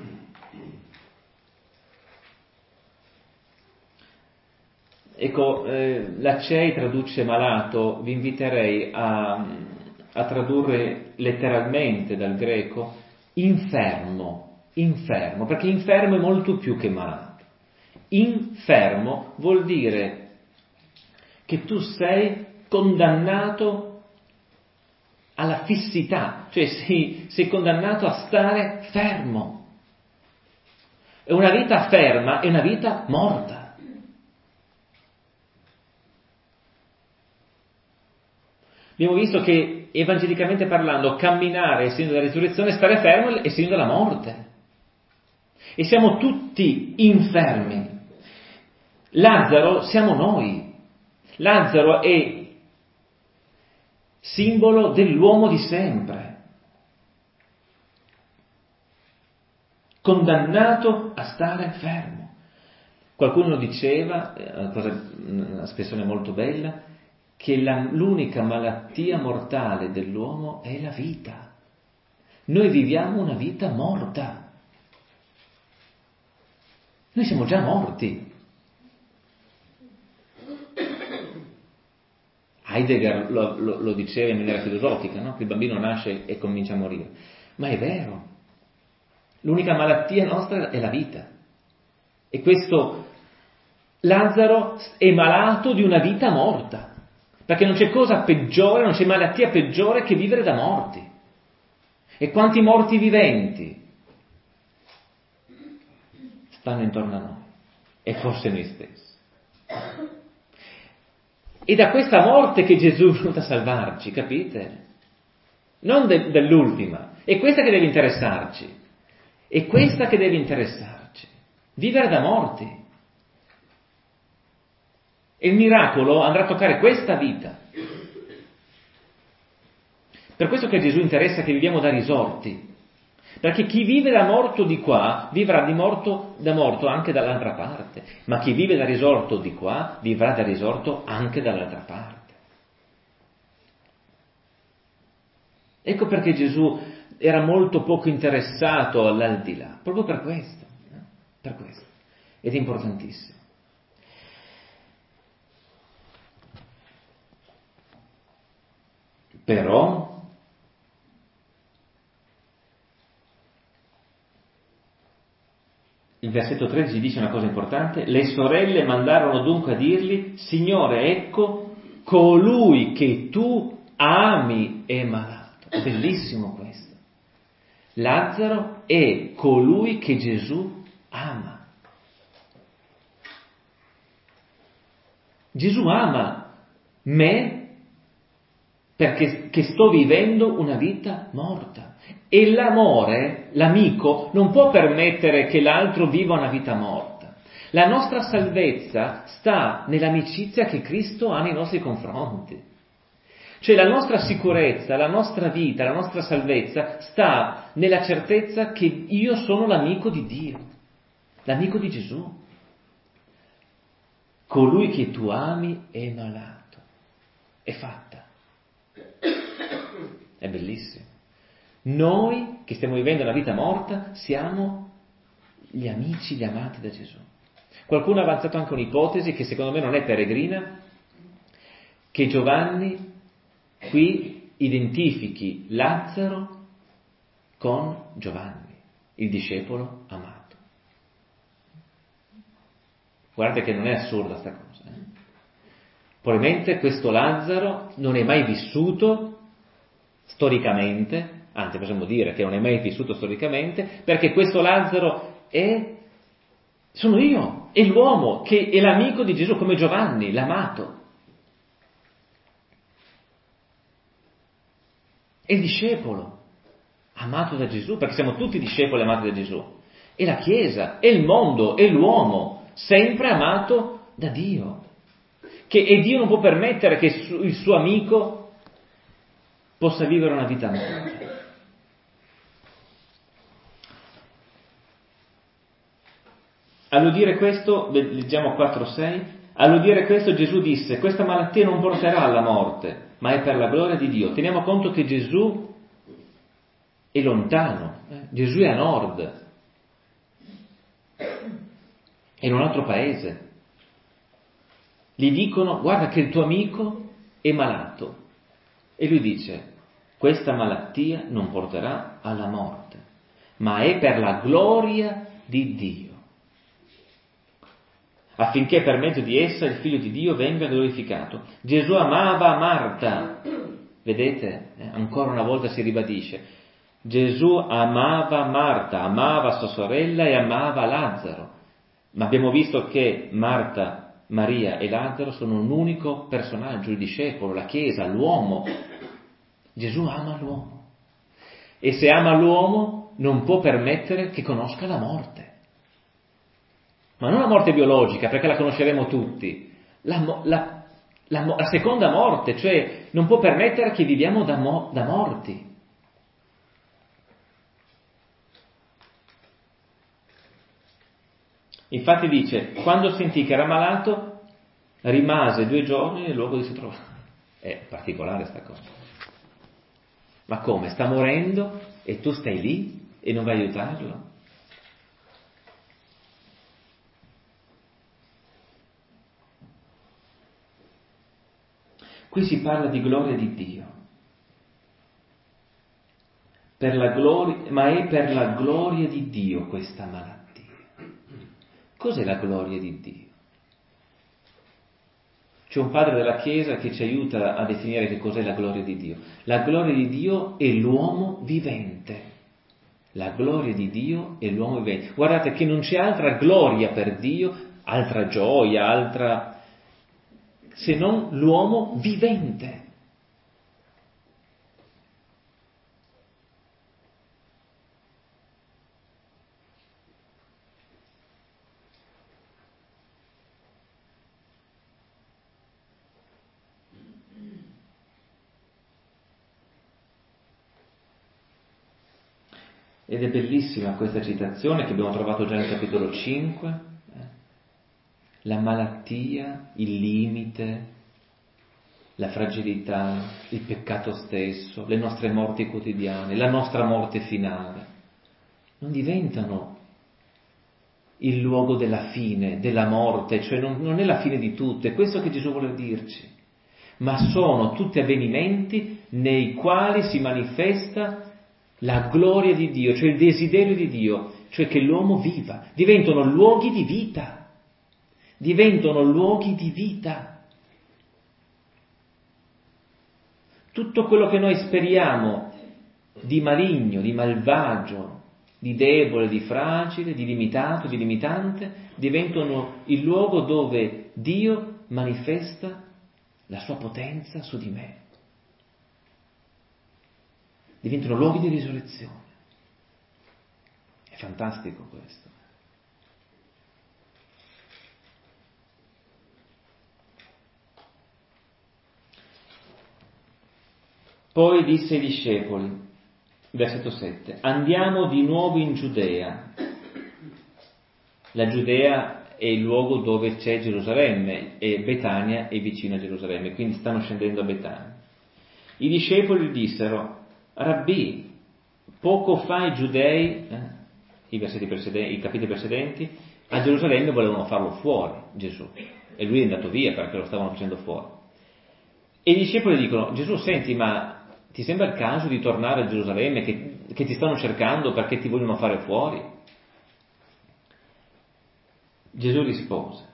Ecco, eh, la C E I traduce malato, vi inviterei a, a tradurre letteralmente dal greco infermo, infermo, perché infermo è molto più che malato. Infermo vuol dire che tu sei condannato alla fissità, cioè sei, sei condannato a stare fermo. E una vita ferma è una vita morta. Abbiamo visto che, evangelicamente parlando, camminare è segno della risurrezione, stare fermo è segno della morte. E siamo tutti infermi. Lazzaro siamo noi. Lazzaro è simbolo dell'uomo di sempre, condannato a stare fermo. Qualcuno diceva, una cosa, un'espressione molto bella, che la, l'unica malattia mortale dell'uomo è la vita. Noi viviamo una vita morta. Noi siamo già morti. Heidegger lo, lo, lo diceva in maniera filosofica, no? Che il bambino nasce e comincia a morire. Ma è vero. L'unica malattia nostra è la vita. E questo Lazzaro è malato di una vita morta. Perché non c'è cosa peggiore, non c'è malattia peggiore che vivere da morti. E quanti morti viventi stanno intorno a noi, e forse noi stessi. È da questa morte che Gesù è venuto a salvarci, capite? Non de- dell'ultima. È questa che deve interessarci. È questa che deve interessarci. Vivere da morti. E il miracolo andrà a toccare questa vita. Per questo che a Gesù interessa che viviamo da risorti. Perché chi vive da morto di qua, vivrà di morto, da morto anche dall'altra parte. Ma chi vive da risorto di qua, vivrà da risorto anche dall'altra parte. Ecco perché Gesù era molto poco interessato all'aldilà. Proprio per questo. Eh? Per questo. Ed è importantissimo. Però il versetto tredici dice una cosa importante: le sorelle mandarono dunque a dirgli: Signore, ecco, colui che tu ami è malato. È bellissimo questo. Lazzaro è colui che Gesù ama. Gesù ama me perché che sto vivendo una vita morta. E l'amore, l'amico, non può permettere che l'altro viva una vita morta. La nostra salvezza sta nell'amicizia che Cristo ha nei nostri confronti. Cioè la nostra sicurezza, la nostra vita, la nostra salvezza sta nella certezza che io sono l'amico di Dio, l'amico di Gesù. Colui che tu ami è malato. È fatta. È bellissimo. Noi che stiamo vivendo una vita morta siamo gli amici, gli amati da Gesù. Qualcuno ha avanzato anche un'ipotesi che secondo me non è peregrina, che Giovanni qui identifichi Lazzaro con Giovanni, il discepolo amato. Guardate che non è assurda sta cosa. Eh? Probabilmente questo Lazzaro non è mai vissuto storicamente, anzi possiamo dire che non è mai vissuto storicamente, perché questo Lazzaro è, sono io, è l'uomo che è l'amico di Gesù, come Giovanni, l'amato. È il discepolo, amato da Gesù, perché siamo tutti discepoli amati da Gesù. È la Chiesa, è il mondo, è l'uomo, sempre amato da Dio. Che, e Dio non può permettere che il suo amico possa vivere una vita morta. All'udire questo, leggiamo quattro sei, all'udire questo Gesù disse: questa malattia non porterà alla morte, ma è per la gloria di Dio. Teniamo conto che Gesù è lontano, eh? Gesù è a nord, è in un altro paese. Gli dicono: guarda che il tuo amico è malato. E lui dice: questa malattia non porterà alla morte, ma è per la gloria di Dio, affinché per mezzo di essa il Figlio di Dio venga glorificato. Gesù amava Marta, vedete? Eh, ancora una volta si ribadisce, Gesù amava Marta, amava sua sorella e amava Lazzaro, ma abbiamo visto che Marta, Maria e Lazzaro sono un unico personaggio, il discepolo, la Chiesa, l'uomo. Gesù ama l'uomo, e se ama l'uomo non può permettere che conosca la morte. Ma non la morte biologica, perché la conosceremo tutti, la, la, la, la seconda morte, cioè non può permettere che viviamo da, mo, da morti. Infatti dice, quando sentì che era malato, rimase due giorni nel luogo di si trovava. È particolare sta cosa. Ma come? Sta morendo e tu stai lì e non vai a aiutarlo? Qui si parla di gloria di Dio, per la gloria, ma è per la gloria di Dio questa malattia. Cos'è la gloria di Dio? C'è un padre della Chiesa che ci aiuta a definire che cos'è la gloria di Dio. La gloria di Dio è l'uomo vivente. La gloria di Dio è l'uomo vivente. Guardate che non c'è altra gloria per Dio, altra gioia, altra... se non l'uomo vivente. Ed è bellissima questa citazione che abbiamo trovato già nel capitolo cinque. Eh? La malattia, il limite, la fragilità, il peccato stesso, le nostre morti quotidiane, la nostra morte finale, non diventano il luogo della fine, della morte, cioè non, non è la fine di tutto, è questo che Gesù vuole dirci, ma sono tutti avvenimenti nei quali si manifesta la gloria di Dio, cioè il desiderio di Dio, cioè che l'uomo viva, diventano luoghi di vita, diventano luoghi di vita. Tutto quello che noi speriamo di maligno, di malvagio, di debole, di fragile, di limitato, di limitante, diventano il luogo dove Dio manifesta la sua potenza su di me. Diventano luoghi di risurrezione. È fantastico questo. Poi disse ai discepoli, versetto sette, andiamo di nuovo in Giudea. La Giudea è il luogo dove c'è Gerusalemme e Betania è vicino a Gerusalemme, quindi stanno scendendo a Betania. I discepoli dissero, Rabbì, poco fa i giudei, eh, i, versetti precedenti, i capitoli precedenti, a Gerusalemme volevano farlo fuori, Gesù, e lui è andato via perché lo stavano facendo fuori. E i discepoli dicono, Gesù, senti, ma ti sembra il caso di tornare a Gerusalemme che, che ti stanno cercando perché ti vogliono fare fuori? Gesù rispose,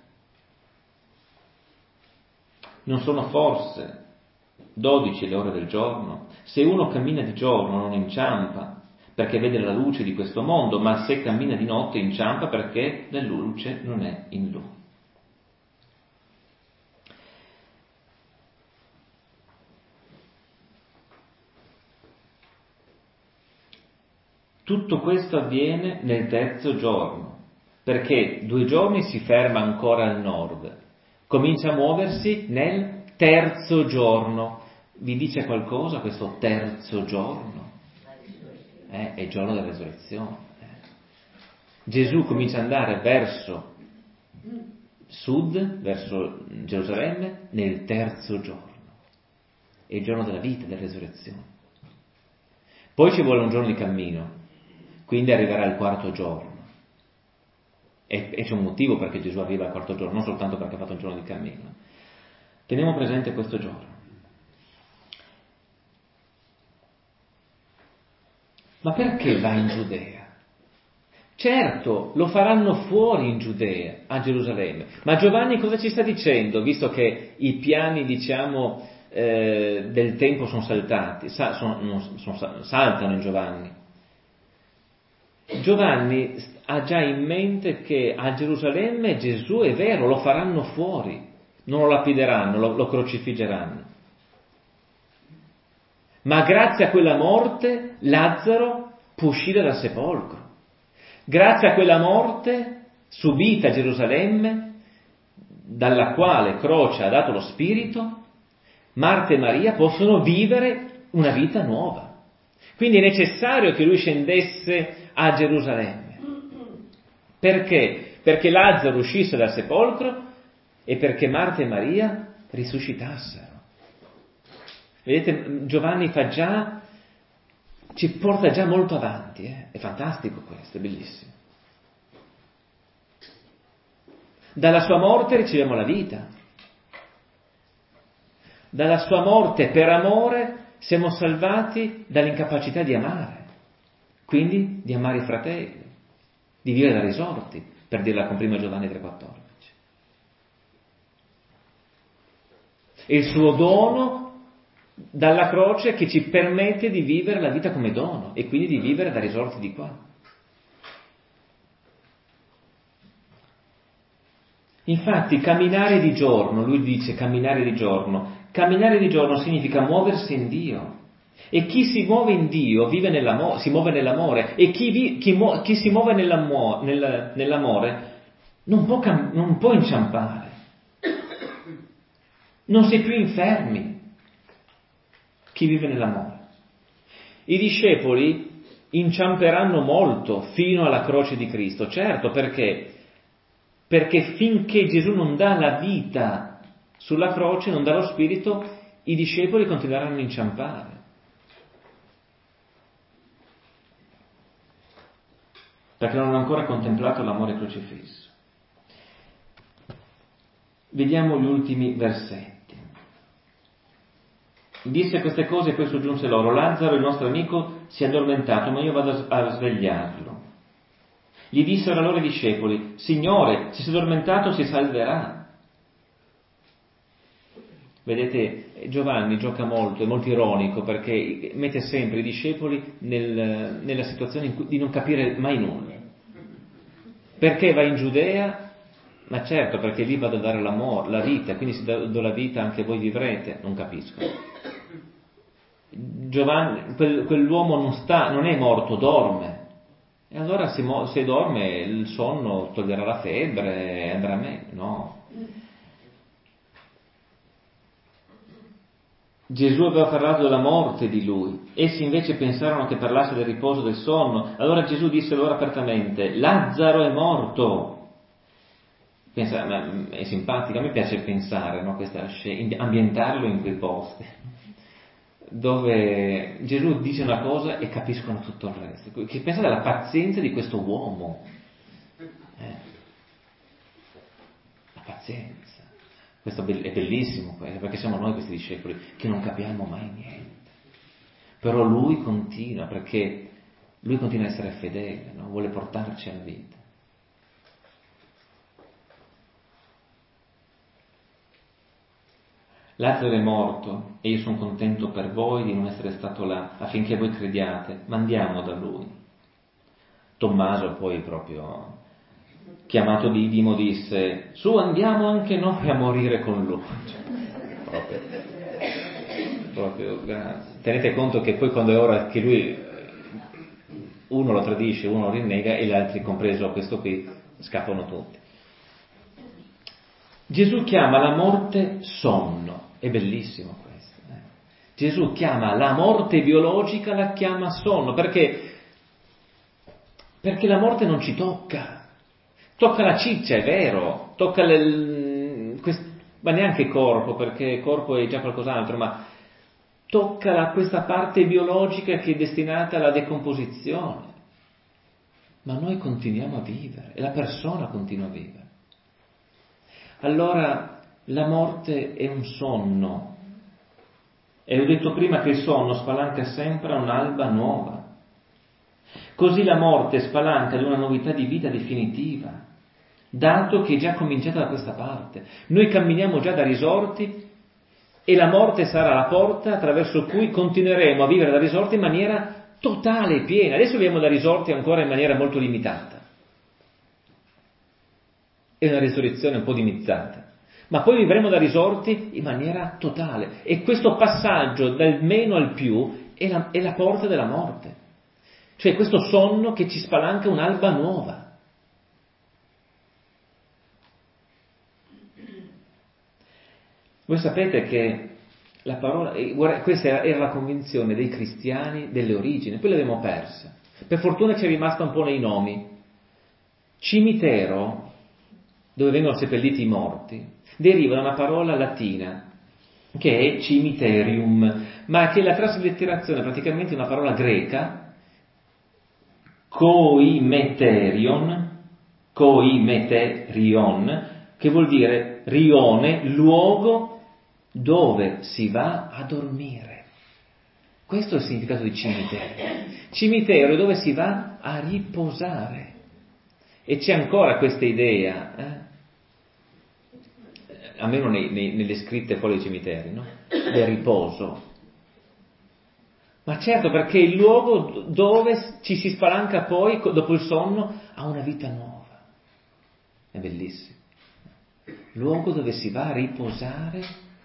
non sono forse dodici le ore del giorno? Se uno cammina di giorno non inciampa perché vede la luce di questo mondo, ma se cammina di notte inciampa perché la luce non è in lui. Tutto questo avviene nel terzo giorno. perché due giorni si ferma ancora al nord, comincia a muoversi nel terzo giorno. Vi dice qualcosa questo terzo giorno? Eh, è il giorno della resurrezione. Eh. Gesù comincia ad andare verso sud, verso Gerusalemme, nel terzo giorno. È il giorno della vita, della resurrezione. Poi ci vuole un giorno di cammino, quindi arriverà il quarto giorno. E, e c'è un motivo perché Gesù arriva al quarto giorno, non soltanto perché ha fatto un giorno di cammino. Teniamo presente questo giorno. Ma perché va in Giudea? Certo, lo faranno fuori in Giudea, a Gerusalemme. Ma Giovanni cosa ci sta dicendo, visto che i piani, diciamo, eh, del tempo sono saltati, sa, sono, sono, saltano in Giovanni? Giovanni ha già in mente che a Gerusalemme Gesù è vero, lo faranno fuori, non lo lapideranno, lo, lo crocifiggeranno. Ma grazie a quella morte Lazzaro può uscire dal sepolcro. Grazie a quella morte subita a Gerusalemme, dalla quale Croce ha dato lo Spirito, Marta e Maria possono vivere una vita nuova. Quindi è necessario che lui scendesse a Gerusalemme. Perché? Perché Lazzaro uscisse dal sepolcro e perché Marta e Maria risuscitassero. Vedete, Giovanni fa già, ci porta già molto avanti, eh? È fantastico questo, è bellissimo. Dalla sua morte riceviamo la vita. Dalla sua morte per amore siamo salvati dall'incapacità di amare, quindi di amare i fratelli, di vivere da risorti, per dirla con primo Giovanni tre quattordici. E il suo dono dalla croce che ci permette di vivere la vita come dono e quindi di vivere da risorti di qua. Infatti camminare di giorno, lui dice camminare di giorno, camminare di giorno significa muoversi in Dio. E chi si muove in Dio vive nell'amore, si muove nell'amore, e chi, vi, chi, mu, chi si muove nell'amore, nel, nell'amore non può, non può inciampare, non si è più infermi. Chi vive nell'amore. I discepoli inciamperanno molto fino alla croce di Cristo, certo, perché? Perché finché Gesù non dà la vita sulla croce, non dà lo Spirito, i discepoli continueranno a inciampare. Perché non hanno ancora contemplato l'amore crocifisso. Vediamo gli ultimi versetti. Disse queste cose e poi soggiunse loro: Lazzaro, il nostro amico, si è addormentato, ma io vado a svegliarlo. Gli dissero allora i discepoli: Signore, se si è addormentato si salverà. Vedete, Giovanni gioca molto, è molto ironico, perché mette sempre i discepoli nel, nella situazione in cui, di non capire mai nulla. Perché va in Giudea? Ma certo, perché lì vado a dare l'amore, la vita, quindi se do la vita anche voi vivrete. Non capiscono. Giovanni, quel, quell'uomo non sta, non è morto, dorme. E allora se, se dorme il sonno toglierà la febbre e andrà meglio. No. Gesù aveva parlato della morte di lui. Essi invece pensarono che parlasse del riposo del sonno. Allora Gesù disse loro apertamente: Lazzaro è morto. Pensa, è simpatico, a me piace pensare, no, questa scena, ambientarlo in quei posti dove Gesù dice una cosa e capiscono tutto il resto. Che pensa della pazienza di questo uomo, eh? La pazienza, questo è bellissimo, perché siamo noi questi discepoli che non capiamo mai niente, però lui continua, perché lui continua a essere fedele, no? Vuole portarci alla vita. Lazzaro è morto e io sono contento per voi di non essere stato là affinché voi crediate, ma andiamo da lui. Tommaso poi, proprio chiamato Didimo, disse: su, andiamo anche noi a morire con lui. Cioè, proprio, proprio grazie. Tenete conto che poi quando è ora che lui, uno lo tradisce, uno lo rinnega e gli altri, compreso questo qui, scappano tutti. Gesù chiama la morte sonno, è bellissimo questo. Eh? Gesù chiama la morte biologica, la chiama sonno, perché, perché la morte non ci tocca, tocca la ciccia, è vero, tocca le, quest, ma neanche il corpo, perché il corpo è già qualcos'altro, ma tocca la, questa parte biologica che è destinata alla decomposizione. Ma noi continuiamo a vivere, e la persona continua a vivere. Allora la morte è un sonno, e ho detto prima che il sonno spalanca sempre a un'alba nuova. Così la morte spalanca ad una novità di vita definitiva, dato che è già cominciata da questa parte. Noi camminiamo già da risorti e la morte sarà la porta attraverso cui continueremo a vivere da risorti in maniera totale e piena. Adesso viviamo da risorti ancora in maniera molto limitata. È una risurrezione un po' dimezzata, ma poi vivremo da risorti in maniera totale, e questo passaggio dal meno al più è la, è la porta della morte, cioè questo sonno che ci spalanca un'alba nuova. Voi sapete che la parola, questa era, era la convinzione dei cristiani delle origini, poi l'abbiamo persa, per fortuna ci è rimasta un po' nei nomi. Cimitero, dove vengono seppelliti i morti, deriva da una parola latina che è cimiterium, ma che è la traslitterazione praticamente di una parola greca, koimeterion, koimeterion, che vuol dire rione, luogo dove si va a dormire. Questo è il significato di cimitero. Cimitero è dove si va a riposare. E c'è ancora questa idea, eh? almeno nei, nei, nelle scritte fuori dai cimiteri, no? Del riposo. Ma certo, perché è il luogo dove ci si spalanca poi, dopo il sonno, a una vita nuova. È bellissimo. Luogo dove si va a riposare,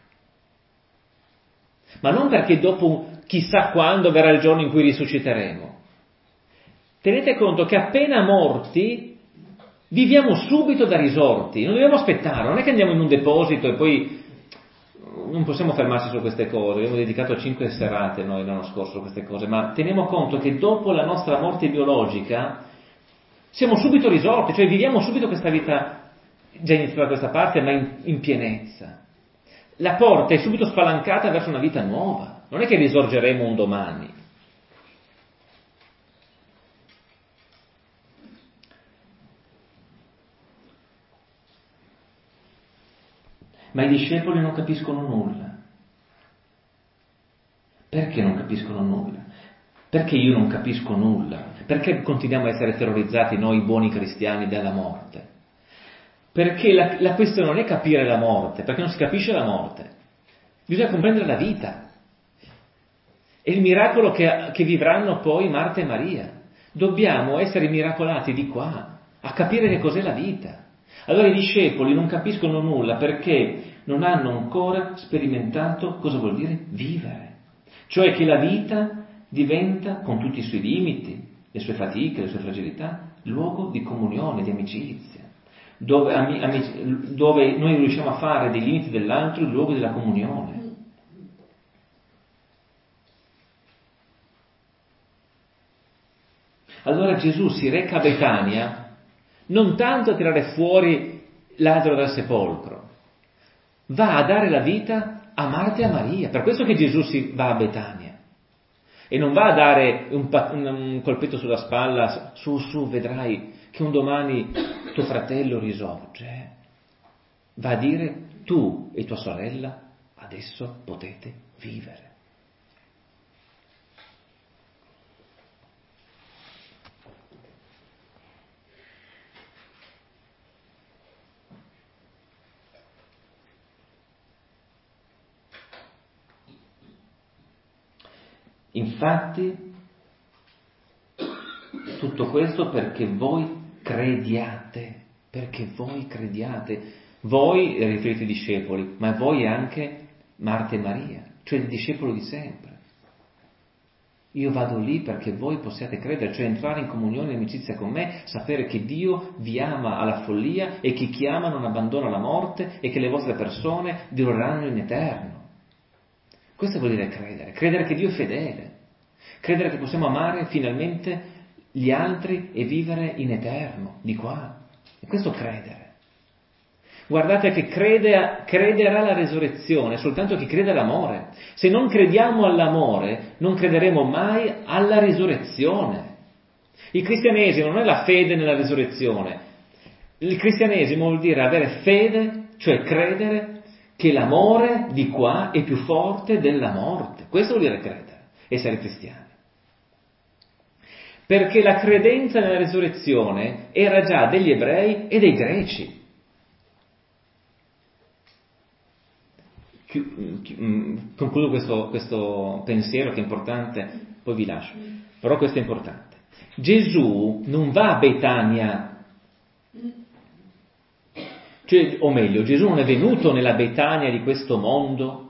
ma non perché dopo chissà quando verrà il giorno in cui risusciteremo. Tenete conto che appena morti viviamo subito da risorti, non dobbiamo aspettare, non è che andiamo in un deposito e poi non possiamo fermarci su queste cose. Abbiamo dedicato cinque serate noi l'anno scorso a queste cose, ma teniamo conto che dopo la nostra morte biologica siamo subito risorti, cioè viviamo subito questa vita già iniziata da questa parte, ma in, in pienezza. La porta è subito spalancata verso una vita nuova, non è che risorgeremo un domani. Ma i discepoli non capiscono nulla. Perché non capiscono nulla? Perché io non capisco nulla? Perché continuiamo a essere terrorizzati noi buoni cristiani dalla morte? Perché la, la questione non è capire la morte, perché non si capisce la morte. Bisogna comprendere la vita. È il miracolo che, che vivranno poi Marta e Maria. Dobbiamo essere miracolati di qua, a capire che cos'è la vita. Allora i discepoli non capiscono nulla perché non hanno ancora sperimentato cosa vuol dire vivere. Cioè che la vita diventa, con tutti i suoi limiti, le sue fatiche, le sue fragilità, luogo di comunione, di amicizia, dove, amici, dove noi riusciamo a fare dei limiti dell'altro il luogo della comunione. Allora Gesù si reca a Betania non tanto a tirare fuori Lazzaro dal sepolcro, va a dare la vita a Marta e a Maria. Per questo che Gesù si va a Betania e non va a dare un, un colpetto sulla spalla, su su vedrai che un domani tuo fratello risorge. Va a dire tu e tua sorella adesso potete vivere. Infatti, tutto questo perché voi crediate, perché voi crediate, voi riferite ai discepoli, ma voi anche Marta e Maria, cioè il discepolo di sempre. Io vado lì perché voi possiate credere, cioè entrare in comunione e amicizia con me, sapere che Dio vi ama alla follia e che chi ama non abbandona la morte e che le vostre persone dureranno in eterno. Questo vuol dire credere, credere che Dio è fedele, credere che possiamo amare finalmente gli altri e vivere in eterno, di qua. E questo credere. Guardate che crede, crederà alla resurrezione soltanto chi crede all'amore. Se non crediamo all'amore, non crederemo mai alla risurrezione. Il cristianesimo non è la fede nella risurrezione. Il cristianesimo vuol dire avere fede, cioè credere che l'amore di qua è più forte della morte. Questo vuol dire credere, essere cristiani. Perché la credenza nella risurrezione era già degli ebrei e dei greci. Concludo questo, questo pensiero che è importante, poi vi lascio, però questo è importante. Gesù non va a Betania, cioè, o meglio, Gesù non è venuto nella Betania di questo mondo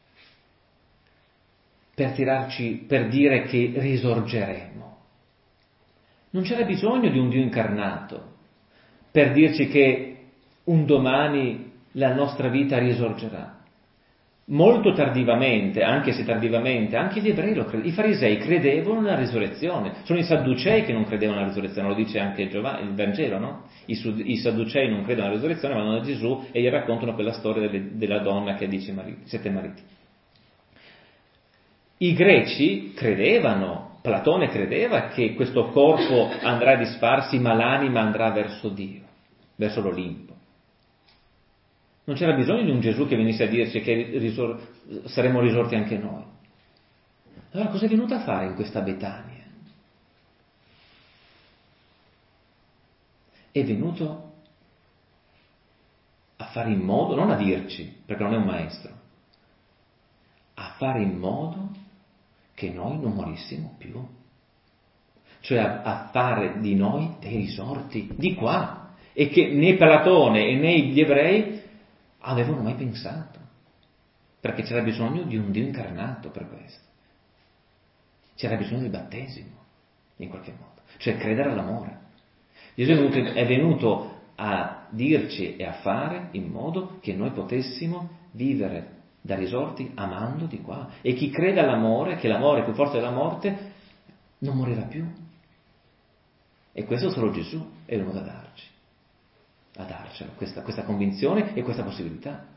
per tirarci, per dire che risorgeremo. Non c'era bisogno di un Dio incarnato per dirci che un domani la nostra vita risorgerà. Molto tardivamente, anche se tardivamente, anche gli ebrei lo credevano, i farisei credevano nella risurrezione, sono i sadducei che non credevano nella risurrezione, lo dice anche Giovanni, il Vangelo, no? I, I sadducei non credono nella risurrezione, vanno da Gesù e gli raccontano quella storia delle, della donna che ha dieci mariti, sette mariti. I greci credevano, Platone credeva che questo corpo andrà a disfarsi, ma l'anima andrà verso Dio, verso l'Olimpo. Non c'era bisogno di un Gesù che venisse a dirci che risor- saremmo risorti anche noi. Allora cosa è venuto a fare in questa Betania? È venuto a fare in modo, non a dirci, perché non è un maestro, a fare in modo che noi non morissimo più. Cioè a, a fare di noi dei risorti di qua. E che né Platone e né gli ebrei avevano mai pensato, perché c'era bisogno di un Dio incarnato per questo. C'era bisogno del battesimo, in qualche modo, cioè credere all'amore. Gesù è venuto, è venuto a dirci e a fare in modo che noi potessimo vivere da risorti amando di qua. E chi crede all'amore, che l'amore è più forte della morte, non morirà più. E questo solo Gesù è venuto a darci. a darcelo, questa, questa convinzione e questa possibilità.